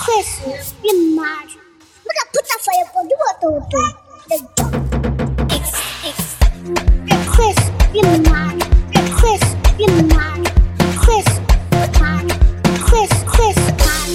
Christmas, you mad? Look at put that fire for the water. Chris, you mad? Chris, you mad? Chris, mad? Chris, mad?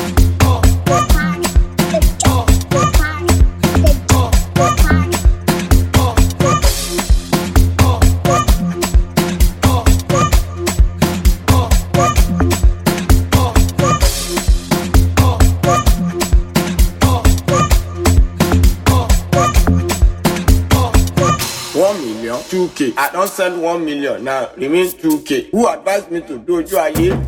$2K. I don't send 1 million now. Remains 2K. Who advised me to do it?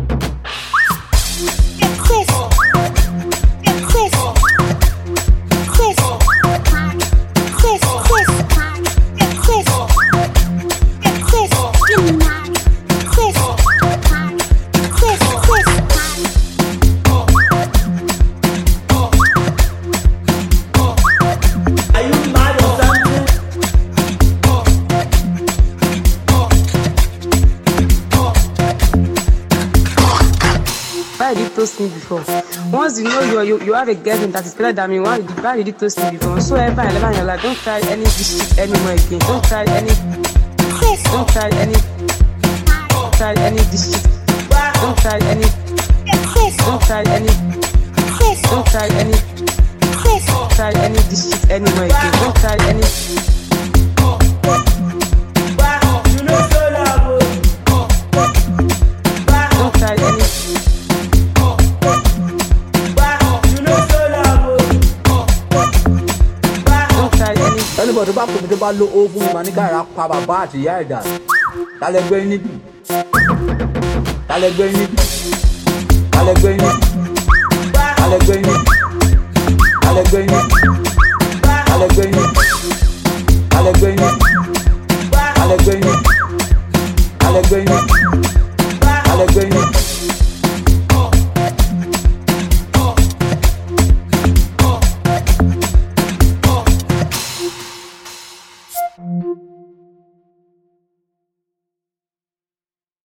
Why did you toast me before? Once you know you have a girlfriend that is better than me, why did you toast me before? So ever in your life, don't try any shit anymore again. Don't try any this shit. Don't try any Don't try any this shit anymore again. Don't try any Anybody back to the low open manica papa party yard. Allegheny. Allegheny.